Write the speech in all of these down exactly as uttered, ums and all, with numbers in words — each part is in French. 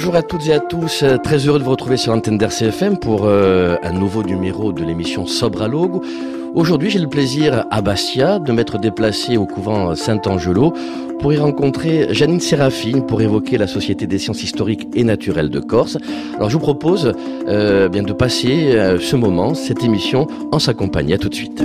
Bonjour à toutes et à tous, très heureux de vous retrouver sur l'antenne d'R C F M pour euh, un nouveau numéro de l'émission Sobre à Logo. Aujourd'hui, j'ai le plaisir à Bastia de m'être déplacé au couvent Saint-Angelo pour y rencontrer Janine Sérafine pour évoquer la Société des sciences historiques et naturelles de Corse. Alors je vous propose euh, bien de passer euh, ce moment, cette émission en sa compagnie. À tout de suite.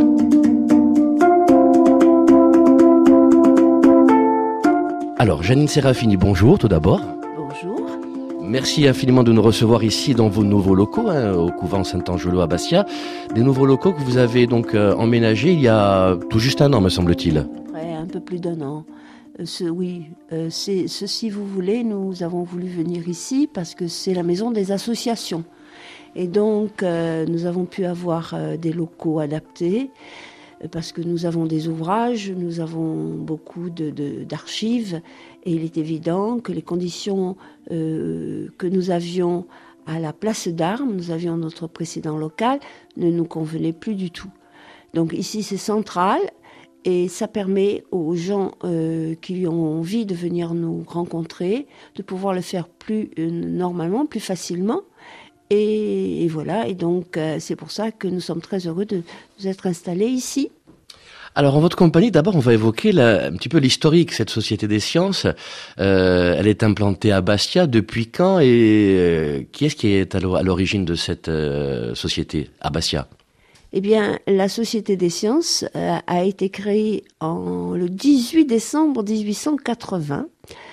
Alors Janine Sérafine, bonjour tout d'abord. Bonjour. Merci infiniment de nous recevoir ici dans vos nouveaux locaux, hein, au couvent Saint-Angelo à Bastia. Des nouveaux locaux que vous avez donc euh, emménagés il y a tout juste un an, me semble-t-il. Ouais, un peu plus d'un an. Euh, ce, oui, euh, c'est, ce, si vous voulez, nous avons voulu venir ici parce que c'est la maison des associations. Et donc, euh, nous avons pu avoir euh, des locaux adaptés euh, parce que nous avons des ouvrages, nous avons beaucoup de, de, d'archives. Et il est évident que les conditions euh, que nous avions à la place d'Armes, nous avions notre précédent local, ne nous convenaient plus du tout. Donc ici, c'est central et ça permet aux gens euh, qui ont envie de venir nous rencontrer de pouvoir le faire plus euh, normalement, plus facilement. Et, et voilà, et donc euh, c'est pour ça que nous sommes très heureux de nous être installés ici. Alors, en votre compagnie, d'abord, on va évoquer la, un petit peu l'historique, cette Société des sciences. Euh, elle est implantée à Bastia. Depuis quand et euh, qui est-ce qui est à l'origine de cette euh, société à Bastia ? Eh bien, la Société des sciences euh, a été créée en, le dix-huit décembre dix-huit cent quatre-vingts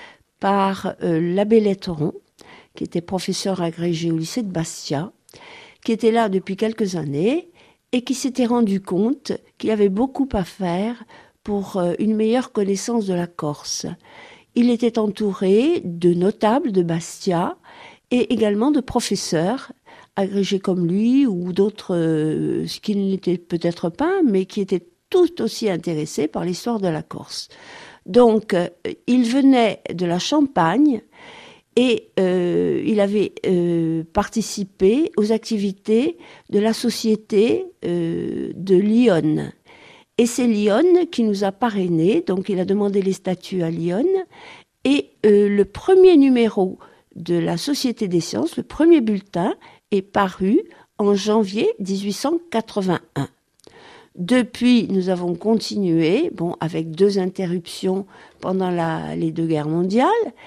par euh, l'abbé Letteron, qui était professeur agrégé au lycée de Bastia, qui était là depuis quelques années et qui s'était rendu compte qu'il avait beaucoup à faire pour euh, une meilleure connaissance de la Corse. Il était entouré de notables de Bastia et également de professeurs agrégés comme lui ou d'autres, euh, ce qui n'était peut-être pas, mais qui étaient tout aussi intéressés par l'histoire de la Corse. Donc, euh, il venait de la Champagne et euh, il avait euh, participé aux activités de la société euh, de Lyon. Et c'est Lyon qui nous a parrainés, donc il a demandé les statuts à Lyon. Et euh, le premier numéro de la Société des sciences, le premier bulletin, est paru en janvier dix-huit cent quatre-vingt-un. Depuis, nous avons continué, bon, avec deux interruptions pendant la, les deux guerres mondiales.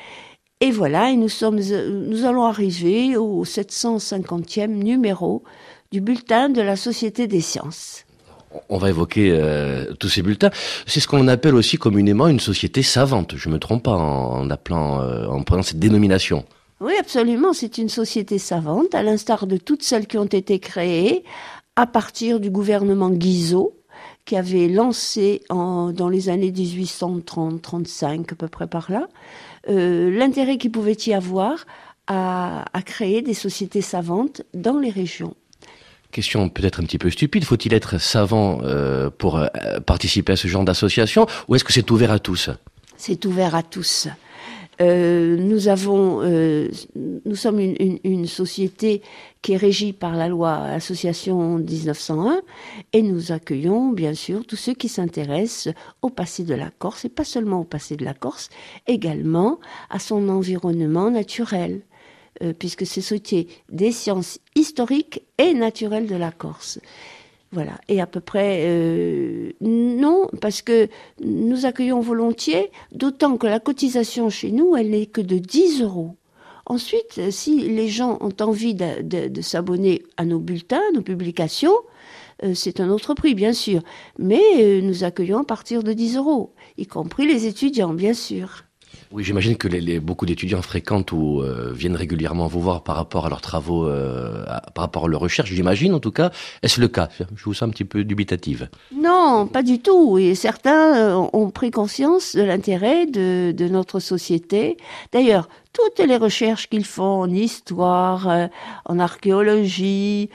Et voilà, et nous, sommes, nous allons arriver au sept cent cinquantième numéro du bulletin de la Société des sciences. On va évoquer euh, tous ces bulletins. C'est ce qu'on appelle aussi communément une société savante. Je ne me trompe pas en appelant, euh, en prenant cette dénomination. Oui, absolument. C'est une société savante, à l'instar de toutes celles qui ont été créées à partir du gouvernement Guizot, qui avait lancé en, dans les années dix-huit cent trente trente-cinq, à peu près par là, euh, l'intérêt qu'il pouvait y avoir à, à créer des sociétés savantes dans les régions. Question peut-être un petit peu stupide, faut-il être savant euh, pour euh, participer à ce genre d'association ou est-ce que c'est ouvert à tous ? C'est ouvert à tous. Euh, nous avons, euh, nous sommes une, une, une société qui est régie par la loi Association dix-neuf cent un et nous accueillons bien sûr tous ceux qui s'intéressent au passé de la Corse et pas seulement au passé de la Corse, également à son environnement naturel, euh, puisque c'est société des sciences historiques et naturelles de la Corse. Voilà, et à peu près, euh, non, parce que nous accueillons volontiers, d'autant que la cotisation chez nous, elle n'est que de dix euros. Ensuite, si les gens ont envie de, de, de s'abonner à nos bulletins, nos publications, euh, c'est un autre prix, bien sûr. Mais euh, nous accueillons à partir de dix euros, y compris les étudiants, bien sûr. Oui, j'imagine que les, les, beaucoup d'étudiants fréquentent ou euh, viennent régulièrement vous voir par rapport à leurs travaux, euh, à, par rapport à leurs recherches, j'imagine en tout cas. Est-ce le cas ? Je vous sens un petit peu dubitative. Non, pas du tout. Et certains ont pris conscience de l'intérêt de, de notre société. D'ailleurs, toutes les recherches qu'ils font en histoire, euh, en archéologie,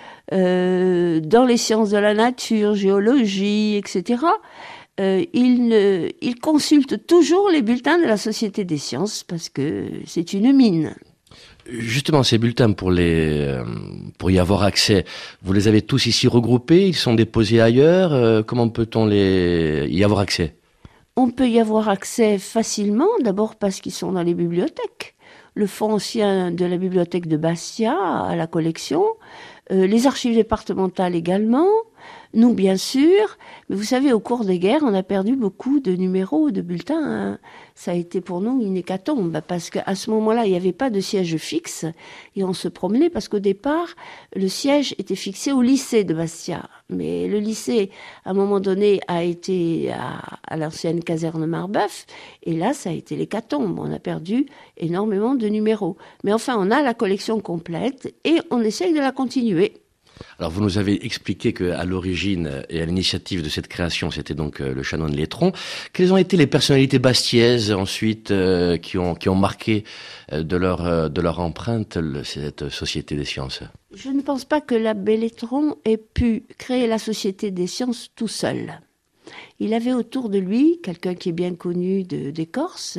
euh, dans les sciences de la nature, géologie, et cetera, Euh, il, ne, il consulte toujours les bulletins de la Société des sciences parce que c'est une mine. Justement, ces bulletins, pour, les, euh, pour y avoir accès, vous les avez tous ici regroupés, ils sont déposés ailleurs, euh, comment peut-on les, y avoir accès ? On peut y avoir accès facilement, d'abord parce qu'ils sont dans les bibliothèques. le fonds ancien de la bibliothèque de Bastia à la collection, euh, les archives départementales également, nous bien sûr, mais vous savez, au cours des guerres, on a perdu beaucoup de numéros, de bulletins. Hein. Ça a été pour nous une hécatombe, parce qu'à ce moment-là, il n'y avait pas de siège fixe, et on se promenait, parce qu'au départ, le siège était fixé au lycée de Bastia. Mais le lycée, à un moment donné, a été à, à l'ancienne caserne Marbeuf, et là, ça a été l'hécatombe. On a perdu énormément de numéros. Mais enfin, on a la collection complète, et on essaye de la continuer. Alors vous nous avez expliqué qu'à l'origine et à l'initiative de cette création, c'était donc euh, le chanoine Létron. Quelles ont été les personnalités bastiaises ensuite euh, qui ont qui ont marqué euh, de leur euh, de leur empreinte le, cette Société des sciences? Je ne pense pas que l'abbé Létron ait pu créer la Société des sciences tout seul. Il avait autour de lui quelqu'un qui est bien connu de, des Corses,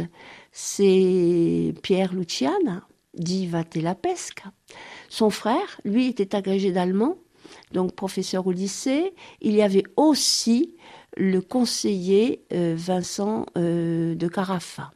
c'est Pierre Luciana, dit Vattelapesca. Son frère, lui, était agrégé d'allemand, donc professeur au lycée. Il y avait aussi le conseiller euh, Vincent euh, de Carafa.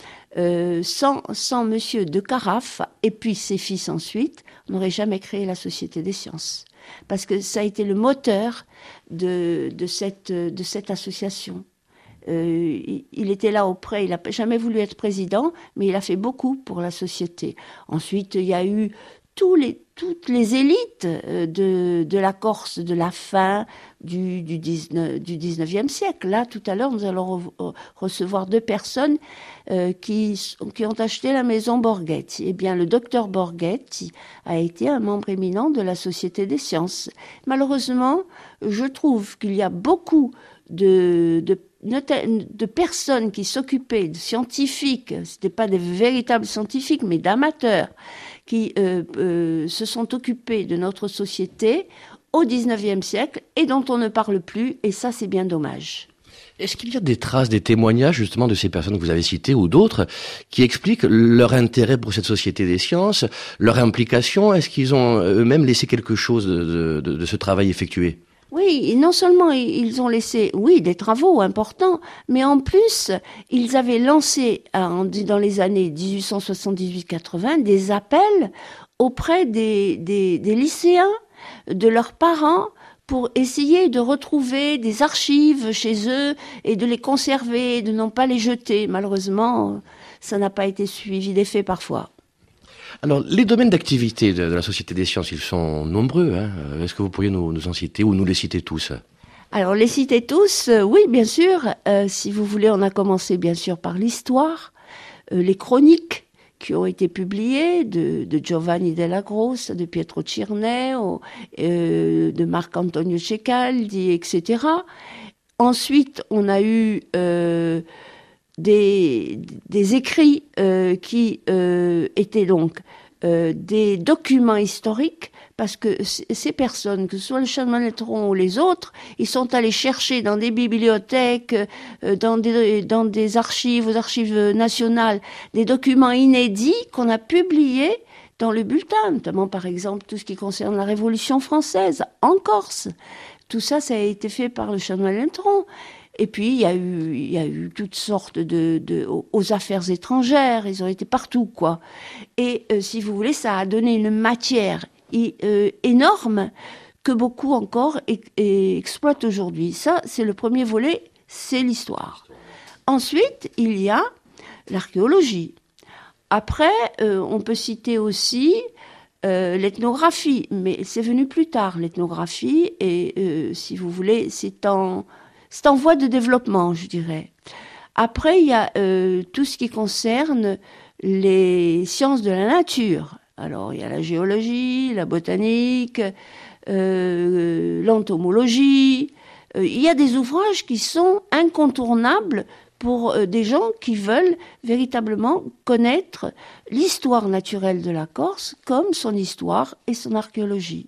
Euh, sans, sans monsieur de Carafa, et puis ses fils ensuite, on n'aurait jamais créé la Société des sciences. Parce que ça a été le moteur de, de, cette, de cette association. Euh, il était là auprès, il n'a jamais voulu être président, mais il a fait beaucoup pour la société. Ensuite, il y a eu tous les, toutes les élites de, de la Corse de la fin du, du, dix-neuf, du dix-neuvième siècle. Là, tout à l'heure, nous allons re- recevoir deux personnes euh, qui, qui ont acheté la maison Borghetti. Eh bien, le docteur Borghetti a été un membre éminent de la Société des sciences. Malheureusement, je trouve qu'il y a beaucoup de, de de personnes qui s'occupaient, de scientifiques, c'était pas des véritables scientifiques, mais d'amateurs, qui euh, euh, se sont occupés de notre société au dix-neuvième siècle et dont on ne parle plus, et ça c'est bien dommage. Est-ce qu'il y a des traces, des témoignages justement de ces personnes que vous avez citées ou d'autres qui expliquent leur intérêt pour cette Société des sciences, leur implication? Est-ce qu'ils ont eux-mêmes laissé quelque chose de, de, de ce travail effectué? Oui, non seulement ils ont laissé, oui, des travaux importants, mais en plus, ils avaient lancé, dans les années dix-huit cent soixante-dix-huit quatre-vingt, des appels auprès des, des, des lycéens, de leurs parents, pour essayer de retrouver des archives chez eux et de les conserver, de non pas les jeter. Malheureusement, ça n'a pas été suivi d'effet parfois. Alors, les domaines d'activité de, de la Société des sciences, ils sont nombreux. Hein. Est-ce que vous pourriez nous, nous en citer ou nous les citer tous? Alors, les citer tous, euh, oui, bien sûr. Euh, si vous voulez, on a commencé bien sûr par l'histoire, euh, les chroniques qui ont été publiées de, de Giovanni della Grossa, de Pietro Cirneo, euh, de Marc-Antonio Cecaldi, et cetera. Ensuite, on a eu... Euh, Des, des écrits euh, qui euh, étaient donc euh, des documents historiques, parce que c- ces personnes, que ce soit le chanoine Létron ou les autres, ils sont allés chercher dans des bibliothèques, euh, dans, des, dans des archives, aux archives nationales, des documents inédits qu'on a publiés dans le bulletin, notamment par exemple tout ce qui concerne la Révolution française en Corse. Tout ça, ça a été fait par le chanoine Létron. Et puis, il y a eu, il y a eu toutes sortes de, de, aux affaires étrangères, ils ont été partout, quoi. Et euh, si vous voulez, ça a donné une matière et, euh, énorme que beaucoup encore e- e- exploitent aujourd'hui. Ça, c'est le premier volet, c'est l'histoire. Ensuite, il y a l'archéologie. Après, euh, on peut citer aussi euh, l'ethnographie, mais c'est venu plus tard, l'ethnographie, et euh, si vous voulez, c'est en... C'est en voie de développement, je dirais. Après, il y a euh, tout ce qui concerne les sciences de la nature. Alors, il y a la géologie, la botanique, euh, l'entomologie. Euh, il y a des ouvrages qui sont incontournables pour euh, des gens qui veulent véritablement connaître l'histoire naturelle de la Corse, comme son histoire et son archéologie.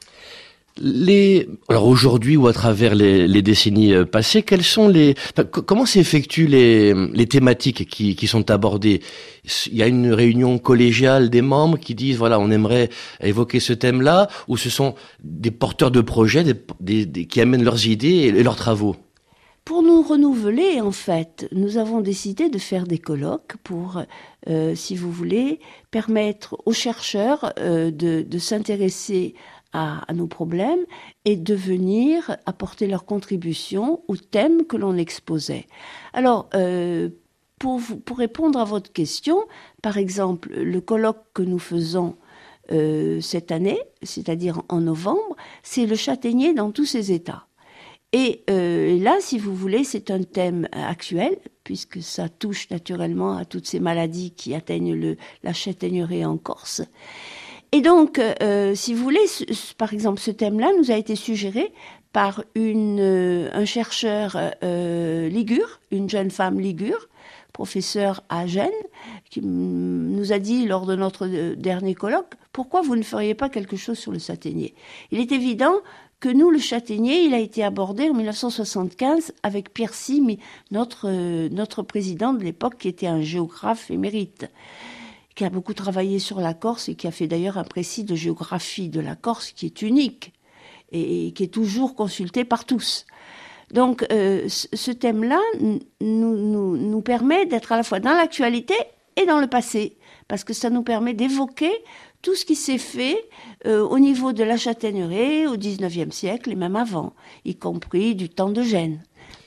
Les, alors aujourd'hui ou à travers les, les décennies passées, quelles sont les, enfin, comment s'effectuent les, les thématiques qui, qui sont abordées? Il y a une réunion collégiale des membres qui disent voilà, on aimerait évoquer ce thème-là, ou ce sont des porteurs de projets des, des, des, qui amènent leurs idées et, et leurs travaux? pour nous renouveler, en fait, nous avons décidé de faire des colloques pour, euh, si vous voulez, permettre aux chercheurs euh, de, de s'intéresser à, à nos problèmes et de venir apporter leur contribution aux thèmes que l'on exposait. Alors, euh, pour, vous, pour répondre à votre question, par exemple, le colloque que nous faisons euh, cette année, c'est-à-dire en novembre, c'est le châtaignier dans tous ses états. Et euh, là, si vous voulez, c'est un thème actuel, puisque ça touche naturellement à toutes ces maladies qui atteignent le, la châtaigneraie en Corse. Et donc, euh, si vous voulez, ce, ce, par exemple, ce thème-là nous a été suggéré par une, euh, un chercheur euh, ligure, une jeune femme ligure, professeure à Gênes, qui nous a dit lors de notre dernier colloque, pourquoi vous ne feriez pas quelque chose sur le châtaignier ? Il est évident que nous, le châtaignier, il a été abordé en mille neuf cent soixante-quinze avec Pierre Sime, notre, euh, notre président de l'époque, qui était un géographe émérite, qui a beaucoup travaillé sur la Corse et qui a fait d'ailleurs un précis de géographie de la Corse qui est unique et, et qui est toujours consulté par tous. Donc, euh, ce thème-là nous, nous, nous permet d'être à la fois dans l'actualité et dans le passé, parce que ça nous permet d'évoquer tout ce qui s'est fait euh, au niveau de la châtaigneraie au dix-neuvième siècle et même avant, y compris du temps de Gênes.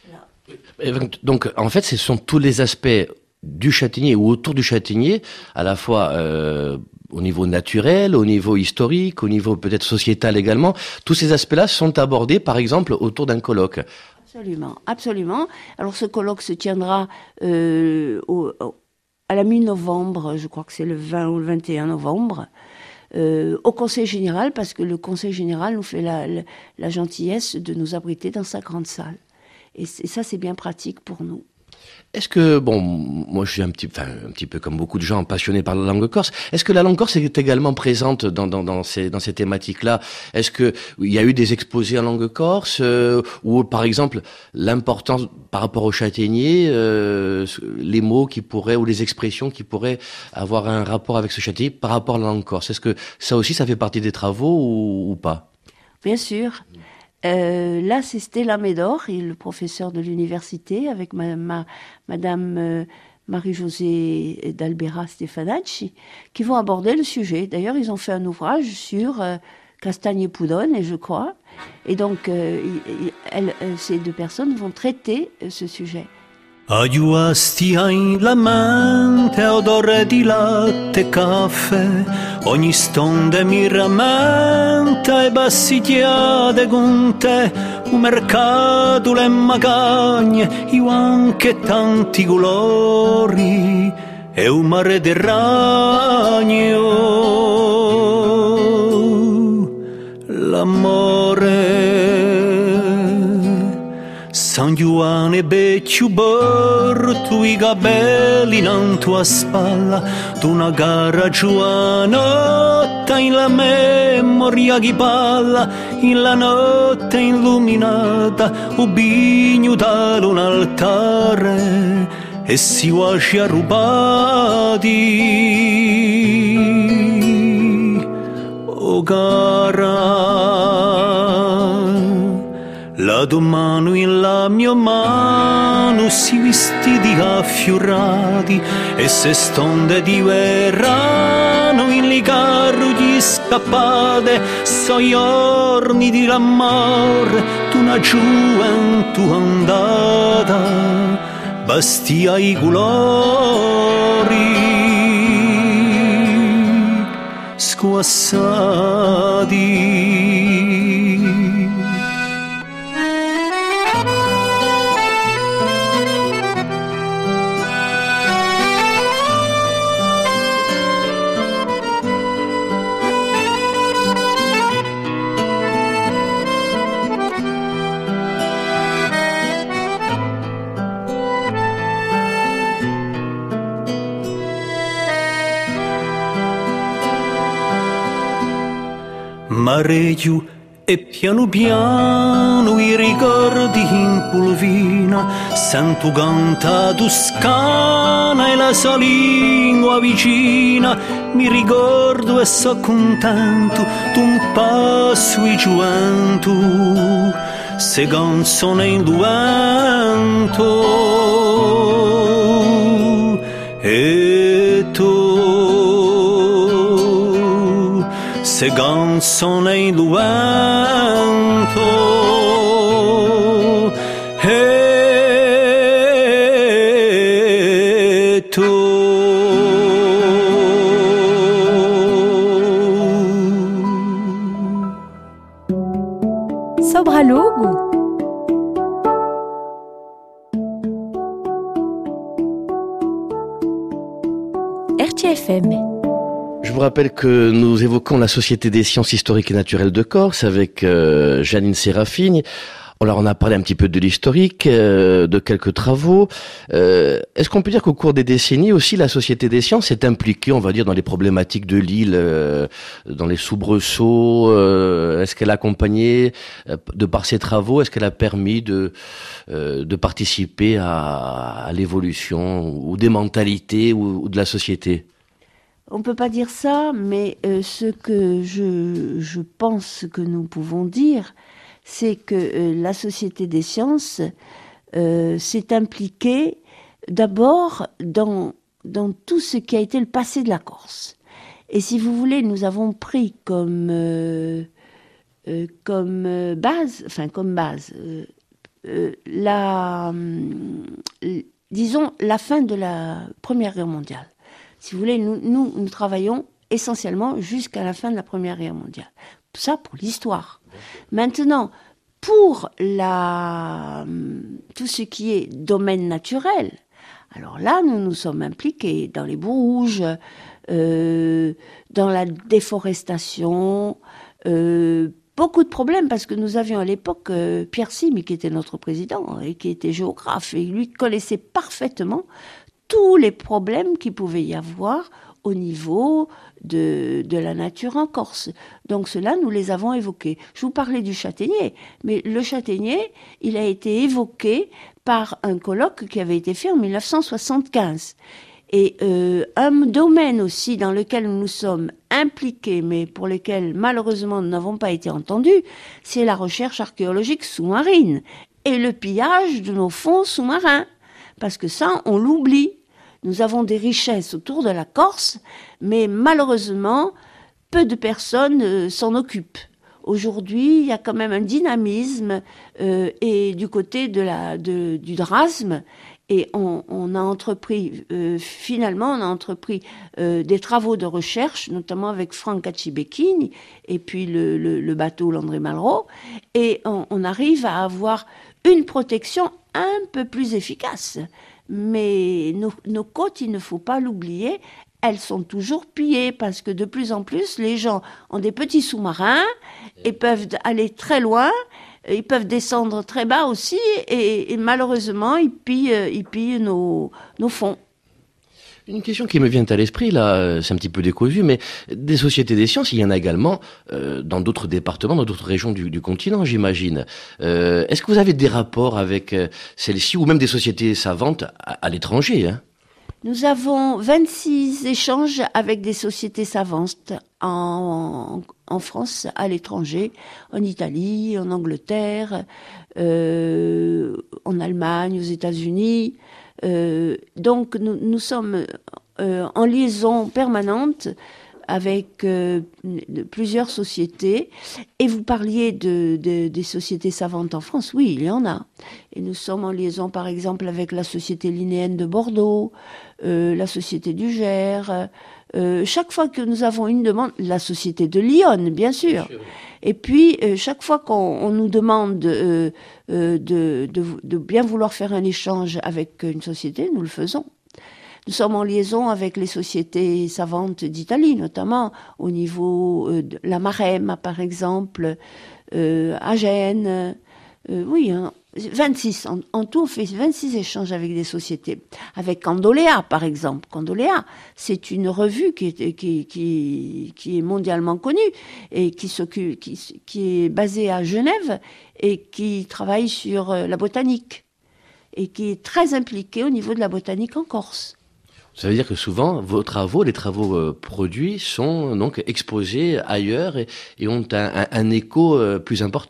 Donc, en fait, ce sont tous les aspects du châtaignier ou autour du châtaignier, à la fois euh, au niveau naturel, au niveau historique, au niveau peut-être sociétal également. Tous ces aspects-là sont abordés, par exemple, autour d'un colloque. Absolument, absolument. Alors, ce colloque se tiendra euh, au, au à la mi-novembre, je crois que c'est le vingt ou le vingt et un novembre, euh, au Conseil général, parce que le Conseil général nous fait la, la, la gentillesse de nous abriter dans sa grande salle. Et, et ça, c'est bien pratique pour nous. Est-ce que, bon, moi je suis un petit, enfin, un petit peu comme beaucoup de gens passionnés par la langue corse, est-ce que la langue corse est également présente dans, dans, dans ces, dans ces thématiques-là ? Est-ce que il y a eu des exposés en langue corse, euh, ou par exemple, l'importance par rapport au châtaignier, euh, les mots qui pourraient, ou les expressions qui pourraient avoir un rapport avec ce châtaignier par rapport à la langue corse ? Est-ce que ça aussi, ça fait partie des travaux ou, ou pas ? Bien sûr. Euh, là, c'est Stella Médor, et le professeur de l'université, avec ma, ma, Madame euh, Marie-Josée d'Albera Stefanacci, qui vont aborder le sujet. D'ailleurs, ils ont fait un ouvrage sur euh, Castagne et Poudonne, je crois. Et donc, euh, elles, ces deux personnes vont traiter euh, ce sujet. Aiuasti hai la mente, odore di latte e caffè, ogni stonde mi rammenta e bassitiade con te, un mercato le magagne, io anche tanti colori, e un mare del ragno, l'amore. San Giovanni becciu borto i capelli in tua spalla, tu una gara giovanotta in la memoria che palla, in la notte illuminata, un bigno da un altare e si guasci arrubati. O cara, la tua mano in la mia mano si vestiti affiorati e se stonde di verano in li carro di scappate so giorni di l'amore tu una gioventù andata bastia i colori squassati. Mareggio e piano piano i ricordi in polvina, sento canta toscana e la sua lingua vicina, mi ricordo e so contento d'un passo i gioventù, se canzone in duento e tu se canzone in duento e tu Sobralogo. R T F M. Je vous rappelle que nous évoquons la Société des sciences historiques et naturelles de Corse avec euh, Janine Sérafine. Alors on a parlé un petit peu de l'historique, euh, de quelques travaux. Euh, est-ce qu'on peut dire qu'au cours des décennies aussi, la Société des sciences est impliquée, on va dire, dans les problématiques de l'île, euh, dans les soubresauts euh, Est-ce qu'elle a accompagné, euh, de par ses travaux, est-ce qu'elle a permis de, euh, de participer à, à l'évolution ou des mentalités ou, ou de la société ? On ne peut pas dire ça, mais euh, ce que je, je pense que nous pouvons dire, c'est que euh, la Société des sciences euh, s'est impliquée d'abord dans, dans tout ce qui a été le passé de la Corse. Et si vous voulez, nous avons pris comme, euh, euh, comme euh, base, enfin comme base, euh, euh, la, euh, disons, la fin de la Première Guerre mondiale. Si vous voulez, nous, nous, nous travaillons essentiellement jusqu'à la fin de la Première Guerre mondiale. Ça pour l'histoire. Maintenant, pour la, tout ce qui est domaine naturel, alors là, nous nous sommes impliqués dans les boues rouges, euh, dans la déforestation, euh, beaucoup de problèmes, parce que nous avions à l'époque euh, Pierre Sime, qui était notre président, et qui était géographe, et lui connaissait parfaitement tous les problèmes qu'il pouvait y avoir au niveau de, de la nature en Corse. Donc cela, nous les avons évoqués. Je vous parlais du châtaignier, mais le châtaignier, il a été évoqué par un colloque qui avait été fait en mille neuf cent soixante-quinze. Et euh, un domaine aussi dans lequel nous sommes impliqués, mais pour lequel malheureusement nous n'avons pas été entendus, c'est la recherche archéologique sous-marine et le pillage de nos fonds sous-marins. Parce que ça, on l'oublie. Nous avons des richesses autour de la Corse, mais malheureusement, peu de personnes euh, s'en occupent. Aujourd'hui, il y a quand même un dynamisme euh, et du côté de la, de, du drasme, et on, on a entrepris, euh, finalement, on a entrepris euh, des travaux de recherche, notamment avec Franck Cacibecchini, et puis le, le, le bateau Landré Malraux, et on, on arrive à avoir une protection un peu plus efficace. Mais nos, nos côtes, il ne faut pas l'oublier, elles sont toujours pillées parce que de plus en plus, les gens ont des petits sous-marins et peuvent aller très loin, ils peuvent descendre très bas aussi et, et malheureusement, ils pillent, ils pillent nos, nos fonds. Une question qui me vient à l'esprit, là, c'est un petit peu décousu, mais des sociétés des sciences, il y en a également euh, dans d'autres départements, dans d'autres régions du, du continent, j'imagine. Euh, est-ce que vous avez des rapports avec euh, celles-ci, ou même des sociétés savantes à, à l'étranger, hein ? Nous avons vingt-six échanges avec des sociétés savantes en, en France, à l'étranger, en Italie, en Angleterre, euh, en Allemagne, aux États-Unis. Euh, donc nous, nous sommes euh, en liaison permanente avec euh, de, plusieurs sociétés. Et vous parliez de, de, des sociétés savantes en France. Oui, il y en a. Et nous sommes en liaison, par exemple, avec la Société linéenne de Bordeaux, euh, la Société du Gers. Euh, chaque fois que nous avons une demande, la Société de Lyon, bien sûr. Et puis, euh, chaque fois qu'on on nous demande euh, euh, de, de, de bien vouloir faire un échange avec une société, nous le faisons. Nous sommes en liaison avec les sociétés savantes d'Italie, notamment au niveau euh, de la Marème, par exemple, euh, à Gênes. Euh, oui, hein, vingt-six. En, en tout, on fait vingt-six échanges avec des sociétés. Avec Candoléa, par exemple. Candoléa, c'est une revue qui est, qui, qui, qui est mondialement connue et qui, s'occupe, qui, qui est basée à Genève et qui travaille sur la botanique et qui est très impliquée au niveau de la botanique en Corse. Ça veut dire que souvent, vos travaux, les travaux euh, produits sont donc exposés ailleurs et, et ont un, un, un écho euh, plus important. Ah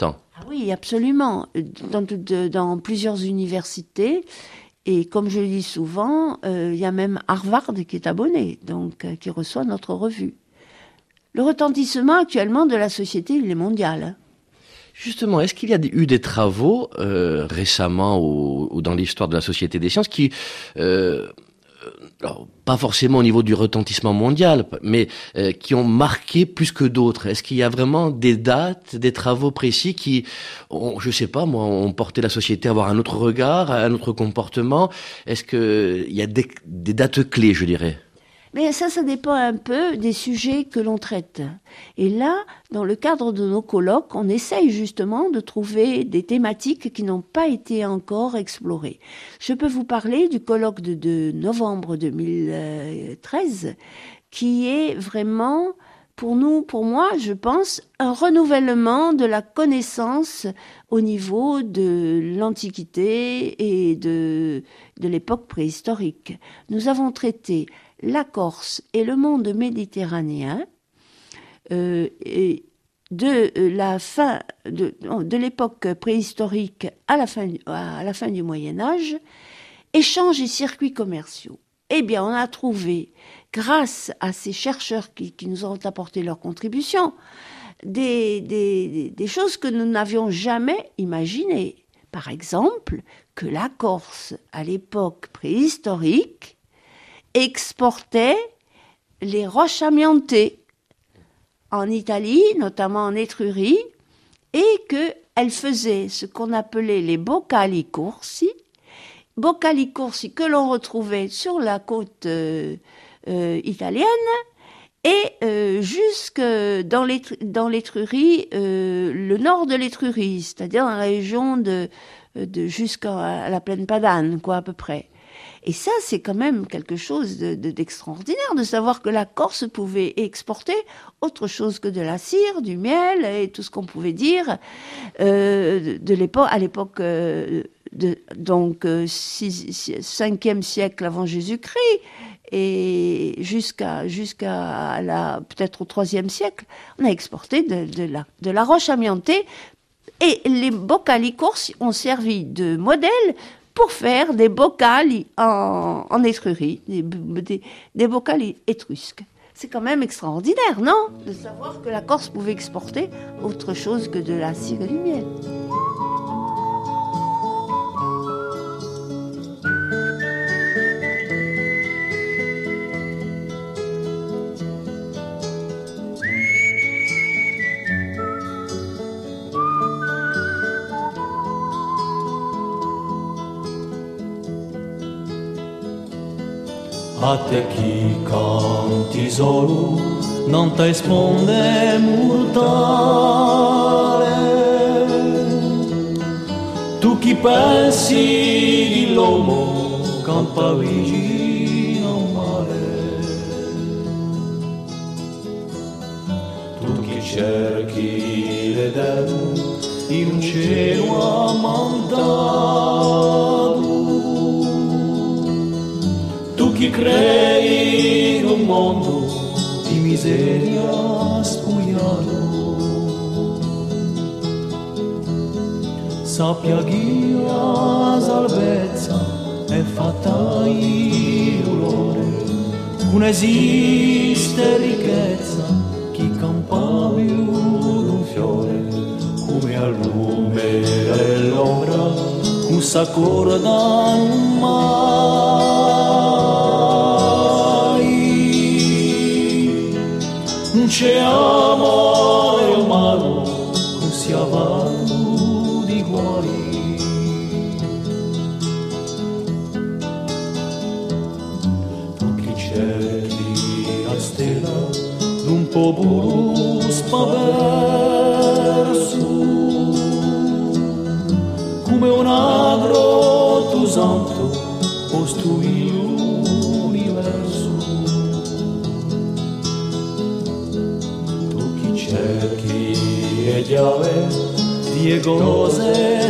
Oui, absolument. Dans, de, dans plusieurs universités, et comme je le dis souvent, euh, il y a même Harvard qui est abonné, donc euh, qui reçoit notre revue. Le retentissement actuellement de la société, il est mondial. Justement, est-ce qu'il y a eu des travaux euh, récemment ou, ou dans l'histoire de la Société des sciences qui, euh, alors, pas forcément au niveau du retentissement mondial, mais euh, qui ont marqué plus que d'autres? Est-ce qu'il y a vraiment des dates, des travaux précis qui, ont, je sais pas moi, ont porté la société à avoir un autre regard, un autre comportement? Est-ce que il y a des, des dates clés, je dirais? Mais ça, ça dépend un peu des sujets que l'on traite. Et là, dans le cadre de nos colloques, on essaye justement de trouver des thématiques qui n'ont pas été encore explorées. Je peux vous parler du colloque de, de novembre deux mille treize, qui est vraiment, pour nous, pour moi, je pense, un renouvellement de la connaissance au niveau de l'Antiquité et de, de l'époque préhistorique. Nous avons traité la Corse et le monde méditerranéen euh, et de la fin de, de l'époque préhistorique à la fin, à la fin du Moyen-Âge, échanges et circuits commerciaux. Eh bien, on a trouvé, grâce à ces chercheurs qui, qui nous ont apporté leur contribution, des, des, des choses que nous n'avions jamais imaginées. Par exemple, que la Corse, à l'époque préhistorique, exportait les roches amiantées en Italie, notamment en Étrurie, et qu'elle faisait ce qu'on appelait les boccali corsi, boccali corsi que l'on retrouvait sur la côte euh, euh, italienne, et euh, jusque dans l'Étrurie, euh, le nord de l'Étrurie, c'est-à-dire dans la région de, de jusqu'à la plaine Padane, quoi, à peu près. Et ça, c'est quand même quelque chose de, de, d'extraordinaire, de savoir que la Corse pouvait exporter autre chose que de la cire, du miel et tout ce qu'on pouvait dire euh, de, de l'époque, à l'époque, euh, de, donc euh, cinquième siècle avant Jésus-Christ et jusqu'à jusqu'à la peut-être au troisième siècle, on a exporté de, de la de la roche amiantée et les boccali corsi ont servi de modèle pour faire des boccali en, en Étrurie, des, des, des boccali étrusques. C'est quand même extraordinaire, non? De savoir que la Corse pouvait exporter autre chose que de la cire et du miel. A te chi canti solo non ti risponde mortale, tu chi pensi che l'uomo campa vicino male, tu chi cerchi l'Eden in un cielo ammantato, chi crei in un mondo di miseria spugliato, sappia che la salvezza è fatta in dolore, non esiste ricchezza chi campa più d'un fiore, come al lume dell'ombra non s'accorda mai. Non c'è amore umano così avaro di cuori, tu che cerchi la stella d'un popolo spaverso, come un agro tu santo costruì l'universo. Cerchi e chiave di cose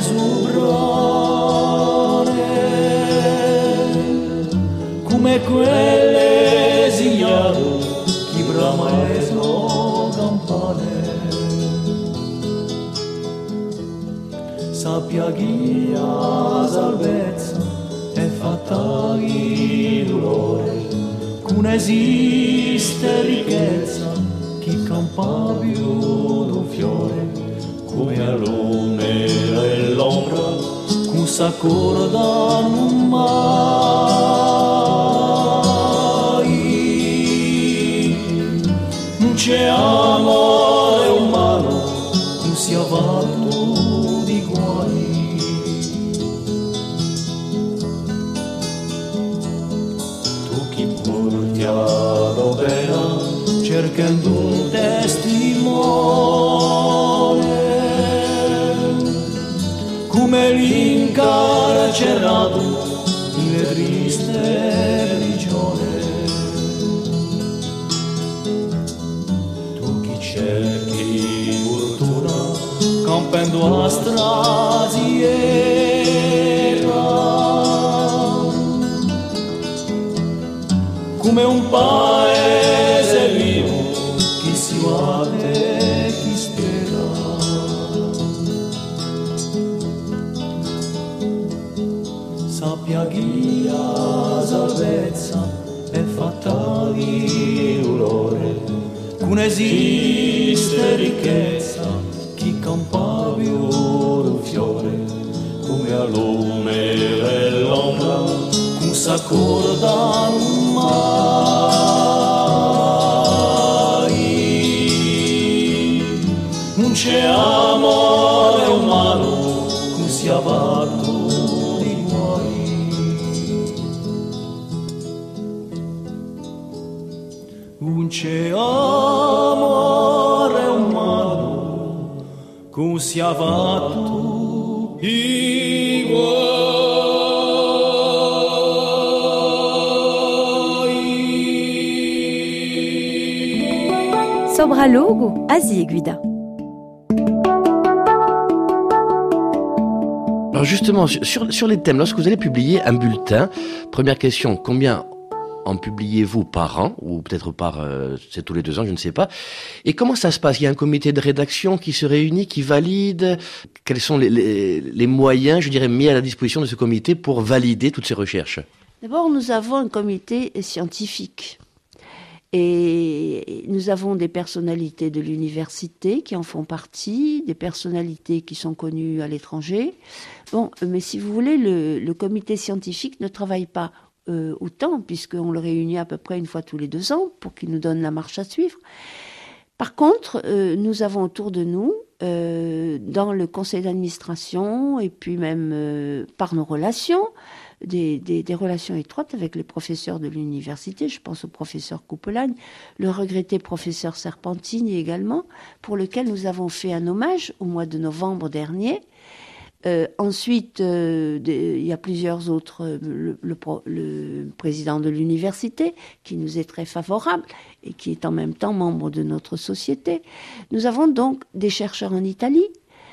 sovrane, come quelle esigliate chi brama le sue campane. Sapiaghia salvezza e fatagli dolore, che non esiste ricchezza chi campa più d'un fiore, come a lume e l'ombra che s'accordano mai. Non c'è amore umano, non si avvalto di guai. Tu chi porti ad opera cercando un testimone, come l'incarcerato in le triste prigione. Tu chi cerchi fortuna campendo a strasiera, come un paese vivo chi si batte, chi spera. Sapiaghia salvezza e fatagli dolore, che non esiste ricchezza chi campa più d'un fiore, come a lume e l'ombra che s'accordano mai. Non c'è amore umano che sia fatto di guai. Non c'è amore umano che sia fatto di guai. Sobralogo, Asie Guida. Alors justement, sur, sur les thèmes, lorsque vous allez publier un bulletin, première question, combien en publiez-vous par an, ou peut-être par, euh, c'est tous les deux ans, je ne sais pas. Et comment ça se passe? Il y a un comité de rédaction qui se réunit, qui valide. Quels sont les, les, les moyens, je dirais, mis à la disposition de ce comité pour valider toutes ces recherches? D'abord, nous avons un comité scientifique. Et nous avons des personnalités de l'université qui en font partie, des personnalités qui sont connues à l'étranger. Bon, mais si vous voulez, le, le comité scientifique ne travaille pas euh, autant, puisqu'on le réunit à peu près une fois tous les deux ans pour qu'il nous donne la marche à suivre. Par contre, euh, nous avons autour de nous, euh, dans le conseil d'administration et puis même euh, par nos relations, Des, des, des relations étroites avec les professeurs de l'université. Je pense au professeur Coupelagne, le regretté professeur Serpentini également, pour lequel nous avons fait un hommage au mois de novembre dernier. Euh, ensuite, euh, des, il y a plusieurs autres, euh, le, le, le président de l'université qui nous est très favorable et qui est en même temps membre de notre société. Nous avons donc des chercheurs en Italie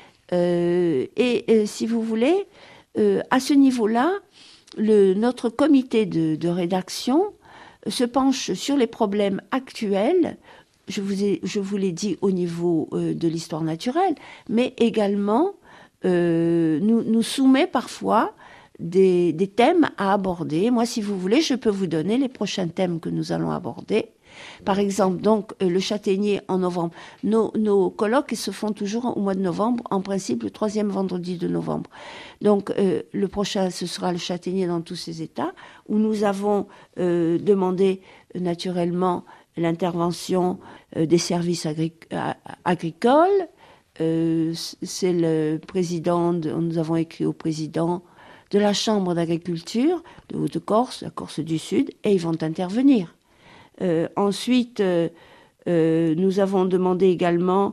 euh, et, et si vous voulez, euh, à ce niveau-là, Le, notre comité de, de rédaction se penche sur les problèmes actuels, je vous, ai, je vous l'ai dit au niveau euh, de l'histoire naturelle, mais également euh, nous, nous soumet parfois des, des thèmes à aborder. Moi, si vous voulez, je peux vous donner les prochains thèmes que nous allons aborder. Par exemple, donc, euh, le châtaignier en novembre. Nos, nos colloques se font toujours au mois de novembre, en principe le troisième vendredi de novembre. Donc, euh, le prochain, ce sera le châtaignier dans tous ses états, où nous avons euh, demandé euh, naturellement l'intervention euh, des services agri- agricoles. Euh, c'est le président, de, nous avons écrit au président de la Chambre d'agriculture de Haute-Corse, la Corse du Sud, et ils vont intervenir. Euh, ensuite, euh, euh, nous avons demandé également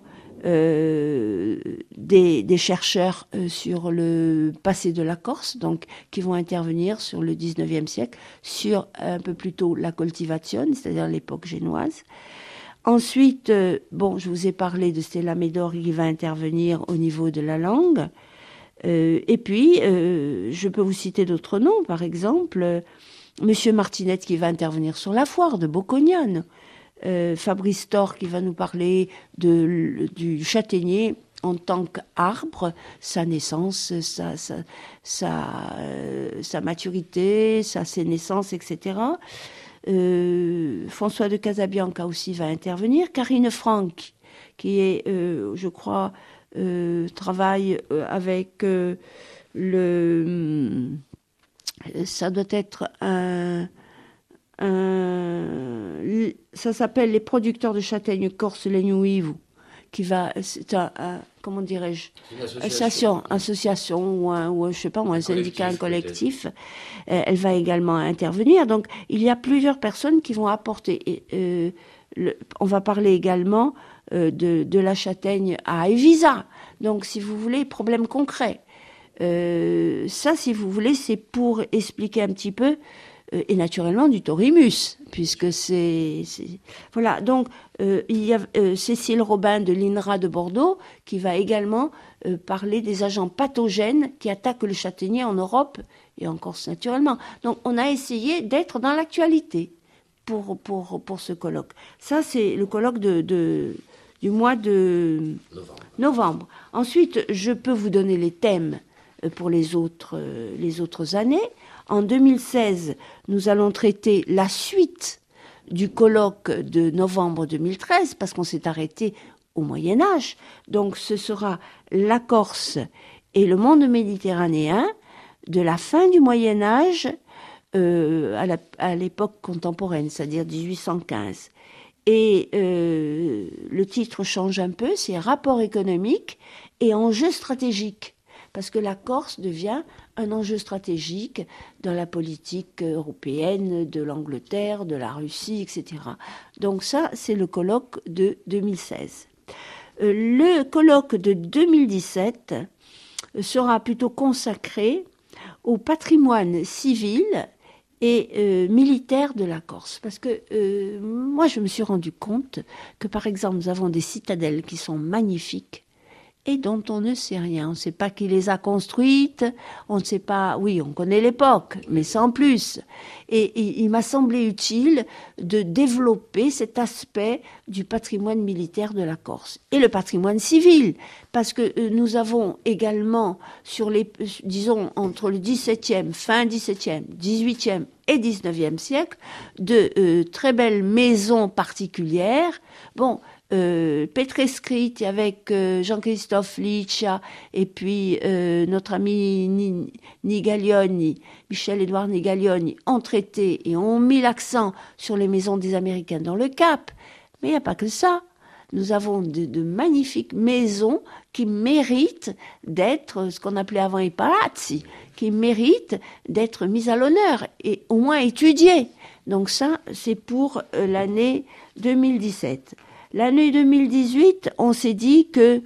euh, des, des chercheurs euh, sur le passé de la Corse, donc qui vont intervenir sur le dix-neuvième siècle, sur un peu plus tôt la cultivation, c'est-à-dire l'époque génoise. Ensuite, euh, bon, je vous ai parlé de Stella Médor qui va intervenir au niveau de la langue. Euh, et puis, euh, je peux vous citer d'autres noms, par exemple... Euh, Monsieur Martinet qui va intervenir sur la foire de Bocconiane, euh, Fabrice Thor qui va nous parler de, du châtaignier en tant qu'arbre, sa naissance, sa, sa, sa, euh, sa maturité, sa sénescence, et cetera. Euh, François de Casabianca aussi va intervenir. Karine Franck, qui est, euh, je crois, euh, travaille avec euh, le... Ça doit être un... un ça s'appelle les producteurs de châtaignes corse Legnouivou, qui va... C'est un, un comment dirais-je, une association, association, association ou un, ou un, je sais pas, ou un, un syndicat, un collectif. Euh, elle va également intervenir. Donc, il y a plusieurs personnes qui vont apporter. Et, euh, le, on va parler également euh, de, de la châtaigne à Evisa. Donc, si vous voulez, problème concret. Euh, ça, si vous voulez, c'est pour expliquer un petit peu, euh, et naturellement du taurimus, puisque c'est... c'est voilà, donc euh, il y a euh, Cécile Robin de l'I N R A de Bordeaux qui va également euh, parler des agents pathogènes qui attaquent le châtaignier en Europe et en Corse naturellement. Donc on a essayé d'être dans l'actualité pour, pour, pour ce colloque. Ça, c'est le colloque de... de du mois de novembre. novembre. Ensuite, je peux vous donner les thèmes pour les autres, les autres années. En deux mille seize, nous allons traiter la suite du colloque de novembre deux mille treize, parce qu'on s'est arrêté au Moyen-Âge. Donc ce sera la Corse et le monde méditerranéen de la fin du Moyen-Âge euh, à, la, à l'époque contemporaine, c'est-à-dire dix-huit cent quinze. Et euh, le titre change un peu, c'est « Rapport économique et enjeux stratégiques ». Parce que la Corse devient un enjeu stratégique dans la politique européenne, de l'Angleterre, de la Russie, et cetera. Donc ça, c'est le colloque de deux mille seize. Euh, le colloque de deux mille dix-sept sera plutôt consacré au patrimoine civil et euh, militaire de la Corse. Parce que euh, moi, je me suis rendu compte que, par exemple, nous avons des citadelles qui sont magnifiques et dont on ne sait rien. On ne sait pas qui les a construites, on ne sait pas... Oui, on connaît l'époque, mais sans plus. Et, et il m'a semblé utile de développer cet aspect du patrimoine militaire de la Corse. Et le patrimoine civil, parce que nous avons également, sur les, disons, entre le dix-septième, fin dix-septième, dix-huitième et dix-neuvième siècle, de euh, très belles maisons particulières. Bon... Euh, Petrescrit avec euh, Jean-Christophe Liccia et puis euh, notre ami Ni- Nigaglioni, Michel-Édouard Nigaglioni, ont traité et ont mis l'accent sur les maisons des Américains dans le Cap. Mais il n'y a pas que ça. Nous avons de, de magnifiques maisons qui méritent d'être ce qu'on appelait avant i palazzi, qui méritent d'être mises à l'honneur et au moins étudiées. Donc ça, c'est pour euh, l'année deux mille dix-sept. L'année deux mille dix-huit, on s'est dit que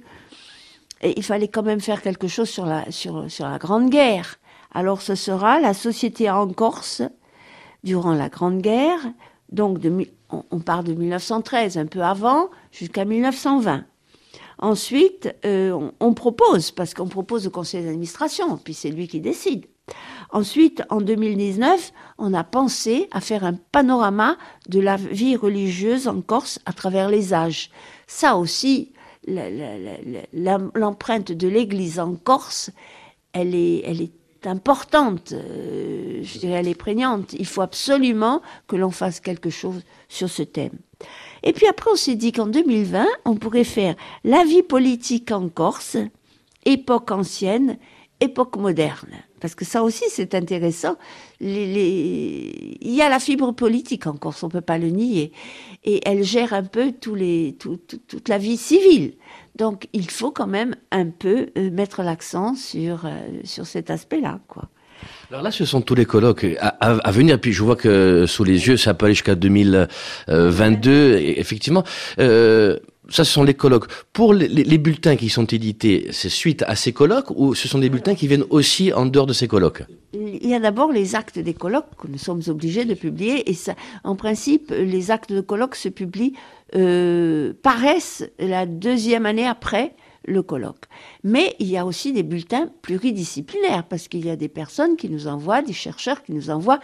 il fallait quand même faire quelque chose sur la, sur, sur la Grande Guerre. Alors ce sera la société en Corse durant la Grande Guerre, donc de, on, on part de mille neuf cent treize, un peu avant, jusqu'à mille neuf cent vingt. Ensuite, euh, on, on propose, parce qu'on propose au conseil d'administration, puis c'est lui qui décide. Ensuite, en deux mille dix-neuf, on a pensé à faire un panorama de la vie religieuse en Corse à travers les âges. Ça aussi, la, la, la, l'empreinte de l'Église en Corse, elle est, elle est importante, euh, je dirais elle est prégnante. Il faut absolument que l'on fasse quelque chose sur ce thème. Et puis après, on s'est dit qu'en deux mille vingt, on pourrait faire la vie politique en Corse, époque ancienne, époque moderne. Parce que ça aussi, c'est intéressant. Les, les... Il y a la fibre politique en Corse, on ne peut pas le nier. Et elle gère un peu tous les, tout, tout, toute la vie civile. Donc, il faut quand même un peu euh, mettre l'accent sur, euh, sur cet aspect-là, quoi. Alors là, ce sont tous les colloques à, à, à venir. Puis je vois que sous les yeux, ça peut aller jusqu'à deux mille vingt-deux. Et effectivement, euh, ça, ce sont les colloques. Pour les, les, les bulletins qui sont édités, c'est suite à ces colloques ou ce sont des bulletins qui viennent aussi en dehors de ces colloques? Il y a d'abord les actes des colloques que nous sommes obligés de publier. Et ça, en principe, les actes de colloques se publient, euh, paraissent la deuxième année après le colloque. Mais il y a aussi des bulletins pluridisciplinaires parce qu'il y a des personnes qui nous envoient, des chercheurs qui nous envoient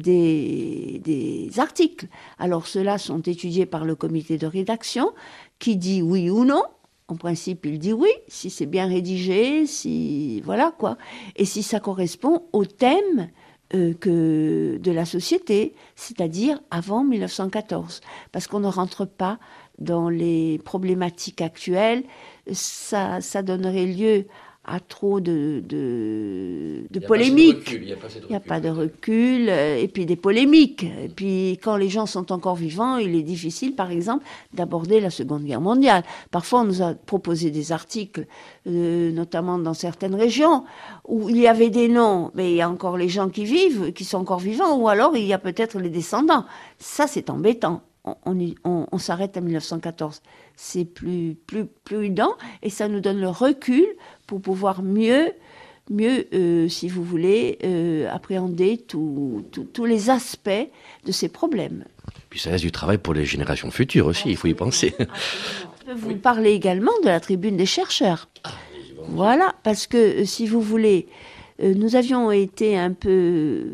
des, des articles. Alors ceux-là sont étudiés par le comité de rédaction qui dit oui ou non En principe, il dit oui, si c'est bien rédigé, si voilà quoi, et si ça correspond au thème euh, que de la société, c'est-à-dire avant mille neuf cent quatorze, parce qu'on ne rentre pas dans les problématiques actuelles, ça, ça donnerait lieu à trop de, de, de polémiques. Il n'y a pas de recul, et puis des polémiques. Et puis quand les gens sont encore vivants, il est difficile, par exemple, d'aborder la Seconde Guerre mondiale. Parfois, on nous a proposé des articles, euh, notamment dans certaines régions, où il y avait des noms, mais il y a encore les gens qui vivent, qui sont encore vivants, ou alors il y a peut-être les descendants. Ça, c'est embêtant. On, on, on, on s'arrête à mille neuf cent quatorze. C'est plus, plus, plus prudent et ça nous donne le recul pour pouvoir mieux, mieux euh, si vous voulez, euh, appréhender tous tout, tout les aspects de ces problèmes. Puis ça reste du travail pour les générations futures aussi, il faut y penser. Je peux vous parler également de la tribune des chercheurs. Ah, voilà, parce que si vous voulez, euh, nous avions été un peu, euh,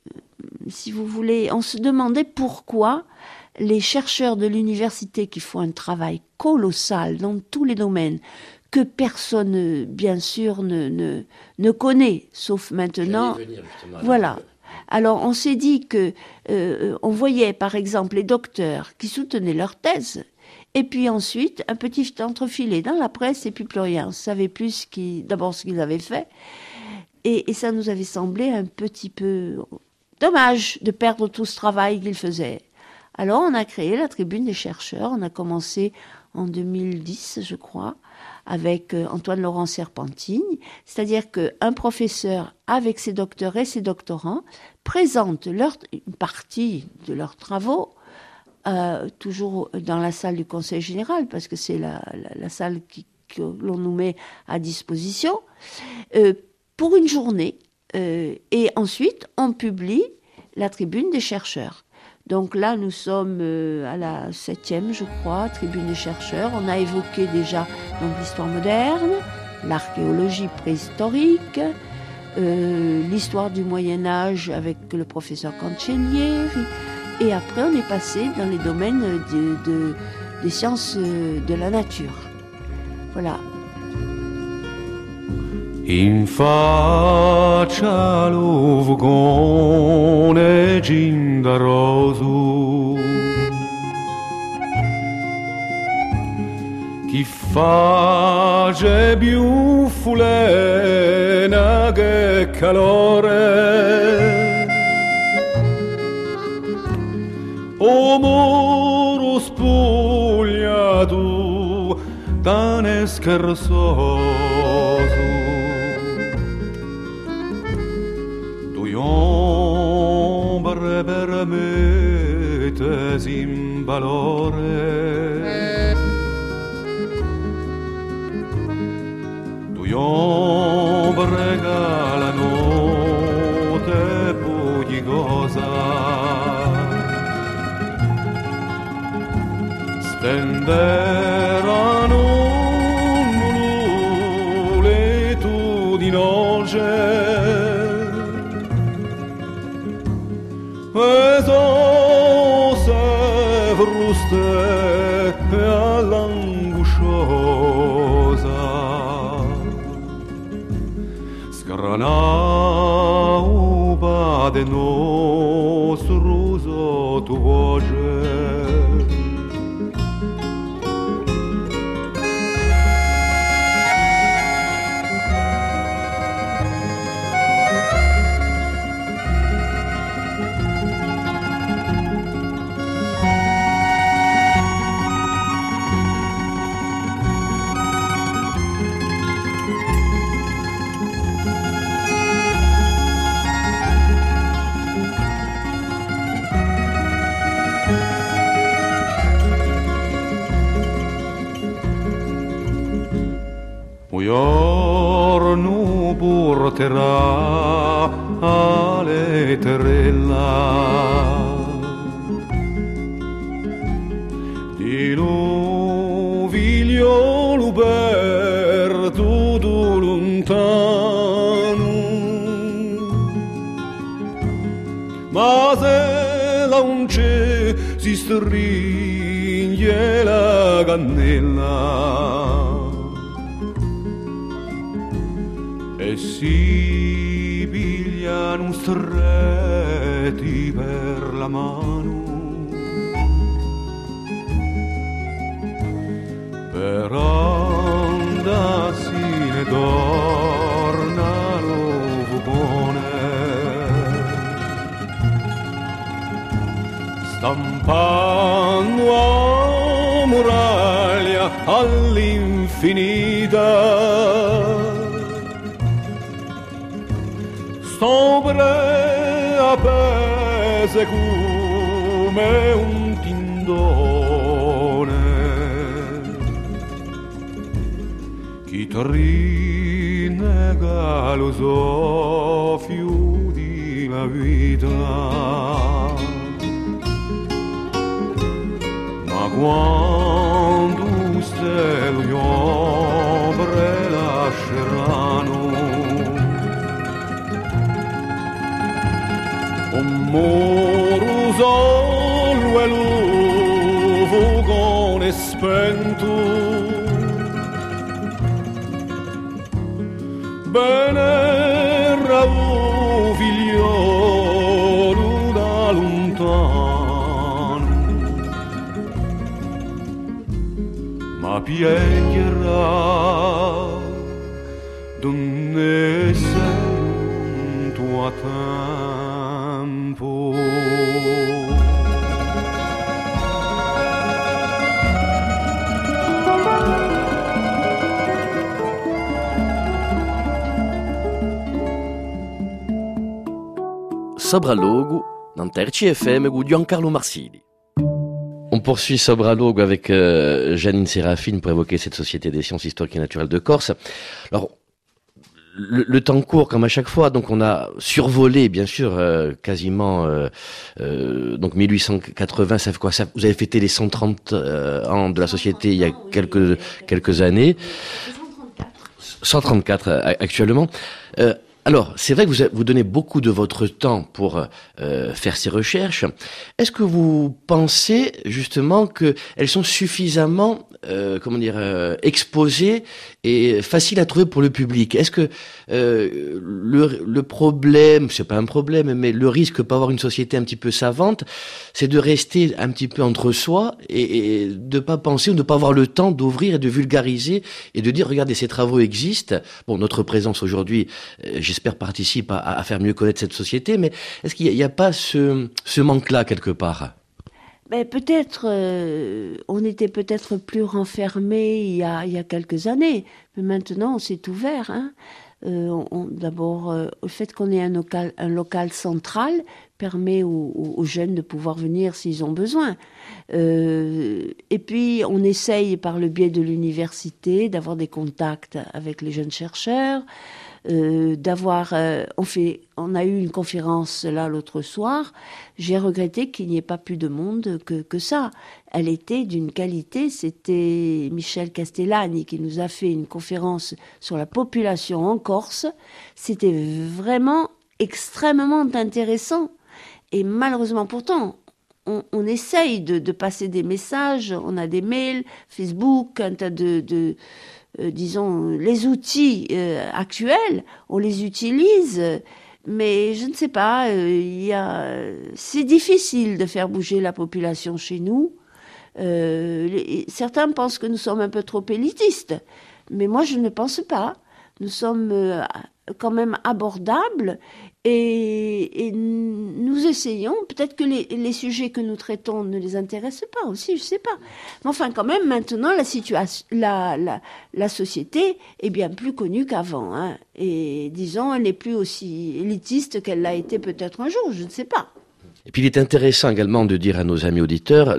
si vous voulez, on se demandait pourquoi les chercheurs de l'université qui font un travail colossal dans tous les domaines que personne, bien sûr, ne, ne, ne connaît, sauf maintenant. Venir, voilà. Alors, on s'est dit que euh, on voyait, par exemple, les docteurs qui soutenaient leur thèse, et puis ensuite, un petit entrefilé dans la presse, et puis plus rien. On ne savait plus ce qui, d'abord ce qu'ils avaient fait, et, et ça nous avait semblé un petit peu dommage de perdre tout ce travail qu'ils faisaient. Alors, on a créé la tribune des chercheurs. On a commencé en deux mille dix, je crois, avec Antoine Laurent Serpentine. C'est-à-dire qu'un professeur, avec ses docteurs et ses doctorants, présente leur, une partie de leurs travaux, euh, toujours dans la salle du Conseil général, parce que c'est la, la, la salle qui, que l'on nous met à disposition, euh, pour une journée. Euh, et ensuite, on publie la tribune des chercheurs. Donc là, nous sommes à la septième, je crois, tribune des chercheurs. On a évoqué déjà donc, l'histoire moderne, l'archéologie préhistorique, euh, l'histoire du Moyen-Âge avec le professeur Cancellieri. Et après, on est passé dans les domaines de, de, des sciences de la nature. Voilà. In faccia l'uvgone gindaroso chi face più fulena che calore o moro spogliato tan scherzoso ombre per me in valore tu ombre la notte pugnosa stenderanno le tu di noce Eso se fruste all'angosciosa Scranau pade nostro sotto voce giorno porterà alle terrella di lo figliolo perduto lontano ma se la unce si stringe la cannella e si pigliano stretti per la mano per andarsene tornano vugone stampando a muraglia all'infinita sopra appese come un tindone chi ti rinnega lo soffio di la vita ma quando ste gli ombre lasceranno un muro solo e lo fugone spento bene bravo figliolo da lontano ma piegherà donde sei tu a tempo Sobralogo, dans Terci F M, ou Giancarlo Marsili. On poursuit Sobralogo avec euh, Janine Séraphine pour évoquer cette Société des sciences historiques et naturelles de Corse. Alors, le, le temps court comme à chaque fois, donc on a survolé, bien sûr, euh, quasiment, euh, euh, donc mille huit cent quatre-vingts, ça fait quoi ça, vous avez fêté les cent trente euh, ans de la Société il y a quelques, quelques années. cent trente-quatre actuellement. Euh, Alors, c'est vrai que vous, vous donnez beaucoup de votre temps pour euh, faire ces recherches. Est-ce que vous pensez justement qu'elles sont suffisamment, euh, comment dire, euh, exposées et faciles à trouver pour le public? Est-ce que euh, le, le problème, c'est pas un problème, mais le risque que peut avoir une société un petit peu savante, c'est de rester un petit peu entre soi et, et de pas penser ou de pas avoir le temps d'ouvrir et de vulgariser et de dire, regardez, ces travaux existent. Bon, notre présence aujourd'hui, euh, j'espère, participe à, à faire mieux connaître cette société, mais est-ce qu'il n'y a, a pas ce, ce manque-là quelque part? Ben, peut-être, euh, on était peut-être plus renfermés il y a, il y a quelques années, mais maintenant on s'est ouvert. Hein. Euh, on, on, d'abord, euh, le fait qu'on ait un local, un local central permet aux, aux jeunes de pouvoir venir s'ils ont besoin. Euh, et puis, on essaye par le biais de l'université d'avoir des contacts avec les jeunes chercheurs. Euh, d'avoir, euh, on fait, on a eu une conférence là l'autre soir. J'ai regretté qu'il n'y ait pas plus de monde que que ça. Elle était d'une qualité. C'était Michel Castellani qui nous a fait une conférence sur la population en Corse. C'était vraiment extrêmement intéressant. Et malheureusement, pourtant, on, on essaye de, de passer des messages. On a des mails, Facebook, un tas de, de Euh, disons, les outils euh, actuels, on les utilise, mais je ne sais pas, euh, y a, c'est difficile de faire bouger la population chez nous. Euh, les, certains pensent que nous sommes un peu trop élitistes, mais moi je ne pense pas. Nous sommes euh, quand même abordables et, et nous essayons, peut-être que les, les sujets que nous traitons ne les intéressent pas aussi, je sais pas. Mais enfin, quand même, maintenant, la situation, la, la, la société est bien plus connue qu'avant, hein. Et disons, elle n'est plus aussi élitiste qu'elle l'a été peut-être un jour, je ne sais pas. Et puis il est intéressant également de dire à nos amis auditeurs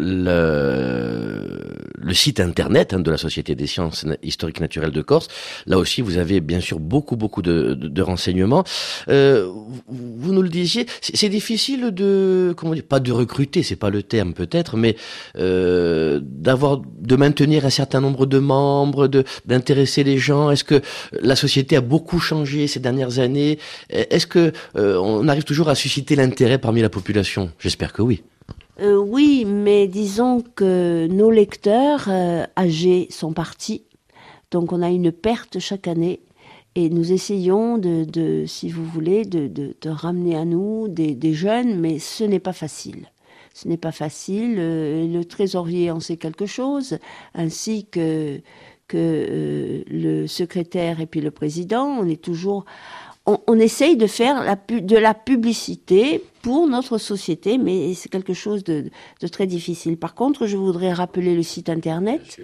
le, le site internet hein, de la Société des sciences historiques et naturelles de Corse. Là aussi, vous avez bien sûr beaucoup beaucoup de, de, de renseignements. Euh, vous, vous nous le disiez, c'est, c'est difficile de, comment dire, pas de recruter, c'est pas le terme peut-être, mais euh, d'avoir, de maintenir un certain nombre de membres, de d'intéresser les gens. Est-ce que la société a beaucoup changé ces dernières années? Est-ce que euh, on arrive toujours à susciter l'intérêt parmi la population? J'espère que oui. Euh, oui, mais disons que nos lecteurs euh, âgés sont partis. Donc on a une perte chaque année. Et nous essayons de, de si vous voulez, de, de, de ramener à nous des, des jeunes, mais ce n'est pas facile. Ce n'est pas facile. Euh, le trésorier en sait quelque chose, ainsi que, que euh, le secrétaire et puis le président. On est toujours... On, on essaye de faire la, de la publicité pour notre société, mais c'est quelque chose de, de très difficile. Par contre, je voudrais rappeler le site internet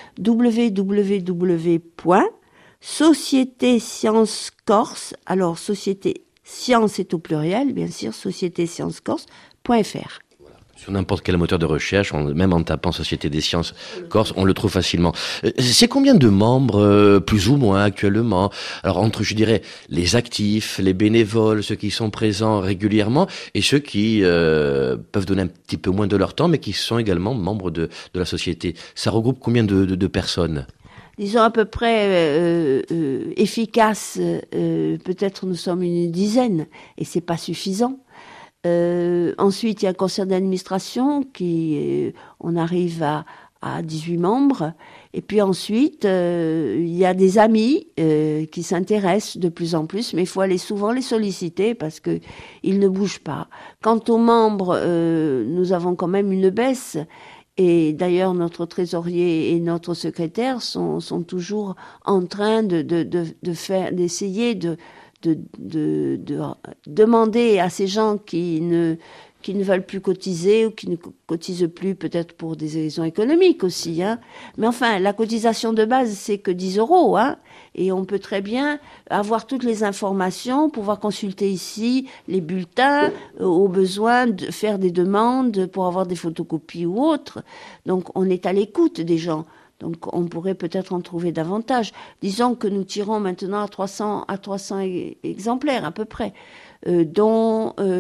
w w w point Société Sciences Corse, alors Société Sciences est au pluriel, bien sûr, société sciences corse point f r. Sur n'importe quel moteur de recherche, on, même en tapant Société des Sciences Corse, on le trouve facilement. C'est combien de membres, euh, plus ou moins actuellement? Alors entre, je dirais, les actifs, les bénévoles, ceux qui sont présents régulièrement, et ceux qui euh, peuvent donner un petit peu moins de leur temps, mais qui sont également membres de, de la société. Ça regroupe combien de, de, de personnes? Disons à peu près euh, euh, efficace, euh, peut-être nous sommes une dizaine, et c'est pas suffisant. Euh, ensuite, il y a un conseil d'administration qui, euh, on arrive à, à dix-huit membres. Et puis ensuite, euh, il y a des amis euh, qui s'intéressent de plus en plus, mais il faut aller souvent les solliciter parce que ils ne bougent pas. Quant aux membres, euh, nous avons quand même une baisse. Et d'ailleurs, notre trésorier et notre secrétaire sont, sont toujours en train de, de, de, de faire, d'essayer de, de, de, de demander à ces gens qui ne, qui ne veulent plus cotiser ou qui ne cotisent plus, peut-être pour des raisons économiques aussi, hein. Mais enfin, la cotisation de base, c'est que dix euros, hein. Et on peut très bien avoir toutes les informations, pouvoir consulter ici les bulletins, euh, au besoin de faire des demandes pour avoir des photocopies ou autres. Donc, on est à l'écoute des gens. Donc, on pourrait peut-être en trouver davantage. Disons que nous tirons maintenant à trois cents, à trois cents e- exemplaires, à peu près, euh, dont euh,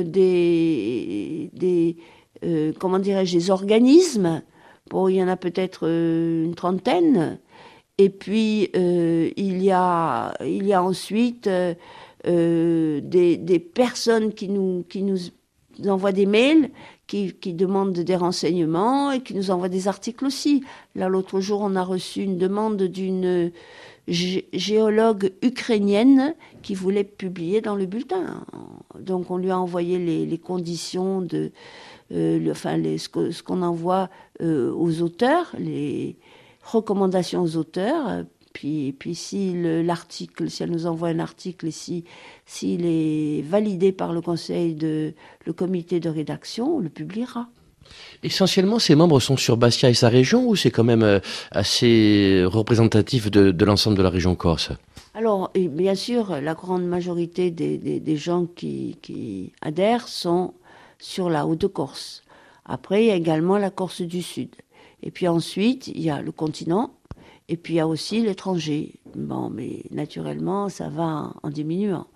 des, des euh, comment dirais-je, des organismes. Bon, il y en a peut-être euh, une trentaine. Et puis, euh, il y a, il y a ensuite euh, euh, des, des personnes qui nous, qui nous envoient des mails, qui, qui demandent des renseignements et qui nous envoient des articles aussi. Là, l'autre jour, on a reçu une demande d'une gé- géologue ukrainienne qui voulait publier dans le bulletin. Donc, on lui a envoyé les, les conditions de, euh, le, enfin, les, ce, que, ce qu'on envoie euh, aux auteurs, les recommandations aux auteurs, puis, puis si le, l'article, si elle nous envoie un article, et si, s'il est validé par le conseil de, le comité de rédaction, on le publiera. Essentiellement, ces membres sont sur Bastia et sa région, ou c'est quand même assez représentatif de, de l'ensemble de la région corse? Alors, et bien sûr, la grande majorité des, des, des gens qui, qui adhèrent sont sur la Haute-Corse. Après, il y a également la Corse du Sud. Et puis ensuite, il y a le continent, et puis il y a aussi l'étranger. Bon, mais naturellement, ça va en, en diminuant.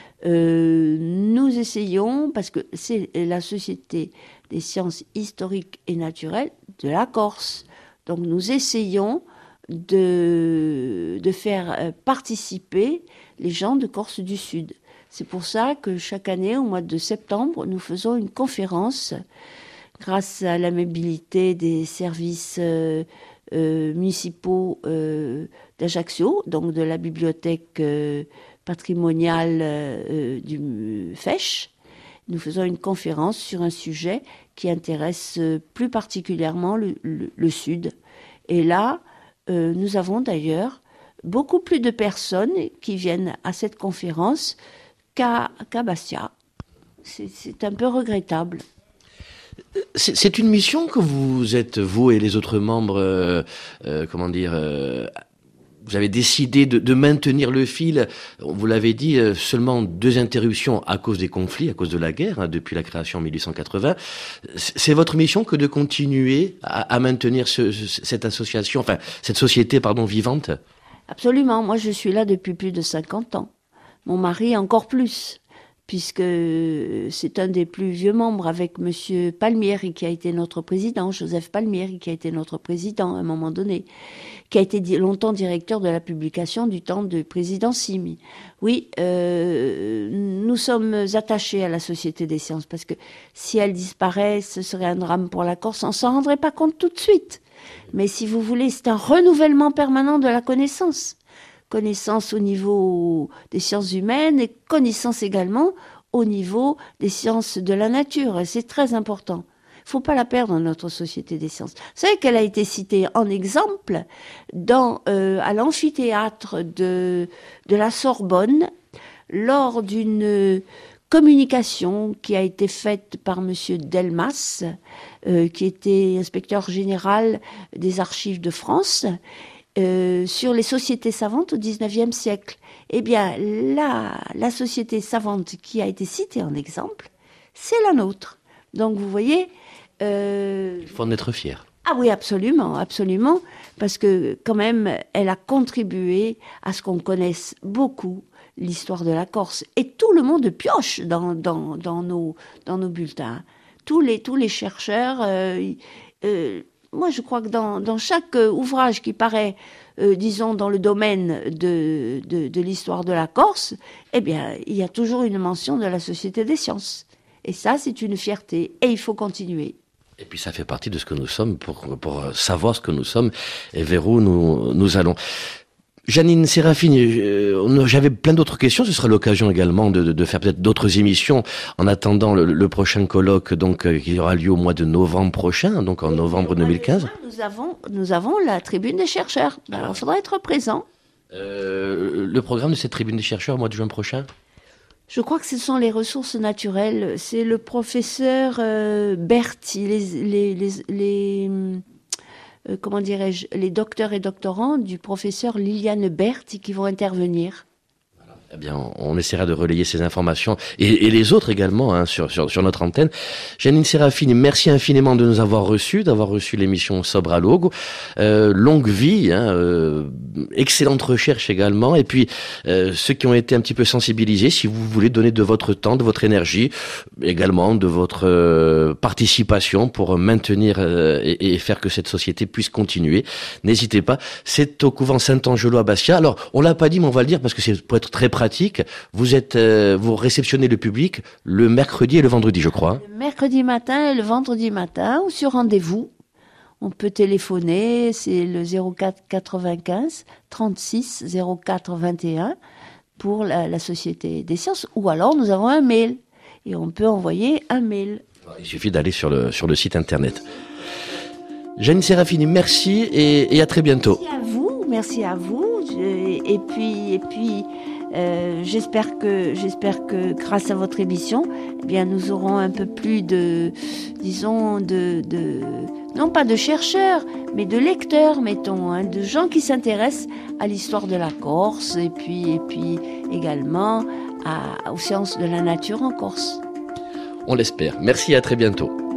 Euh, nous essayons, parce que c'est la Société des sciences historiques et naturelles de la Corse. Donc nous essayons de, de faire participer les gens de Corse du Sud. C'est pour ça que chaque année, au mois de septembre, nous faisons une conférence grâce à l'amabilité des services euh, euh, municipaux euh, d'Ajaccio, donc de la bibliothèque euh, patrimoniale euh, du F E C H. Nous faisons une conférence sur un sujet qui intéresse euh, plus particulièrement le, le, le Sud. Et là, euh, nous avons d'ailleurs beaucoup plus de personnes qui viennent à cette conférence qu'à, qu'à Bastia. C'est, c'est un peu regrettable. C'est, c'est une mission que vous êtes, vous et les autres membres, euh, euh, comment dire, euh, vous avez décidé de, de maintenir le fil. Vous l'avez dit, euh, seulement deux interruptions à cause des conflits, à cause de la guerre, hein, depuis la création en mille huit cent quatre-vingts. C'est votre mission que de continuer à, à maintenir ce, cette association, enfin cette société, pardon, vivante? Absolument. Moi, je suis là depuis plus de cinquante ans. Mon mari encore plus, puisque c'est un des plus vieux membres avec Monsieur Palmieri qui a été notre président, Joseph Palmieri qui a été notre président à un moment donné, qui a été longtemps directeur de la publication du temps du président Simi. Oui, euh, nous sommes attachés à la Société des sciences parce que si elle disparaît, ce serait un drame pour la Corse. On s'en rendrait pas compte tout de suite. Mais si vous voulez, c'est un renouvellement permanent de la connaissance. connaissance au niveau des sciences humaines et connaissance également au niveau des sciences de la nature. Et c'est très important. Il ne faut pas la perdre dans notre société des sciences. Vous savez qu'elle a été citée en exemple dans, euh, à l'amphithéâtre de, de la Sorbonne lors d'une communication qui a été faite par Monsieur Delmas, euh, qui était inspecteur général des archives de France, euh, sur les sociétés savantes au dix-neuvième siècle. Eh bien, la, la société savante qui a été citée en exemple, c'est la nôtre. Donc, vous voyez... Euh... Il faut en être fier. Ah oui, absolument, absolument, parce que quand même, elle a contribué à ce qu'on connaisse beaucoup l'histoire de la Corse. Et tout le monde pioche dans, dans, dans, nos, dans nos bulletins. Tous les, tous les chercheurs, euh, euh, moi je crois que dans, dans chaque ouvrage qui paraît, euh, disons, dans le domaine de, de, de l'histoire de la Corse, eh bien, il y a toujours une mention de la Société des sciences. Et ça, c'est une fierté. Et il faut continuer. Et puis ça fait partie de ce que nous sommes pour, pour savoir ce que nous sommes et vers où nous, nous allons. Janine Sérafine, euh, j'avais plein d'autres questions. Ce sera l'occasion également de, de, de faire peut-être d'autres émissions en attendant le, le prochain colloque donc euh, qui aura lieu au mois de novembre prochain, donc en novembre deux mille quinze. Nous avons, nous avons la tribune des chercheurs. Alors, il faudra être présent. Euh, le programme de cette tribune des chercheurs au mois de juin prochain? Je crois que ce sont les ressources naturelles. C'est le professeur euh, Berti, les, les, les, les euh, comment dirais-je, les docteurs et doctorants du professeur Liliane Berti qui vont intervenir. Eh bien, on essaiera de relayer ces informations et, et les autres également hein, sur, sur, sur notre antenne. Janine Sérafine, merci infiniment de nous avoir reçus, d'avoir reçu l'émission Sobre à Logo. Euh, longue vie, hein, euh, excellente recherche également. Et puis, euh, ceux qui ont été un petit peu sensibilisés, si vous voulez donner de votre temps, de votre énergie, également de votre euh, participation pour maintenir euh, et, et faire que cette société puisse continuer, n'hésitez pas. C'est au couvent Saint-Angelo à Bastia. Alors, on l'a pas dit, mais on va le dire parce que c'est pour être très pratique. Vous êtes, euh, vous réceptionnez le public le mercredi et le vendredi, je crois. Le mercredi matin et le vendredi matin, ou sur rendez-vous. On peut téléphoner, c'est le zéro quatre quatre-vingt-quinze trente-six zéro quatre vingt et un pour la, la Société des sciences. Ou alors nous avons un mail et on peut envoyer un mail. Il suffit d'aller sur le sur le site internet. Janine Sérafine, merci et, et à très bientôt. Merci à vous, merci à vous. Je, et puis et puis. Euh, j'espère que j'espère que grâce à votre émission, eh bien nous aurons un peu plus de, disons de, de non pas de chercheurs, mais de lecteurs, mettons, hein, de gens qui s'intéressent à l'histoire de la Corse et puis et puis également à, aux sciences de la nature en Corse. On l'espère. Merci et à très bientôt.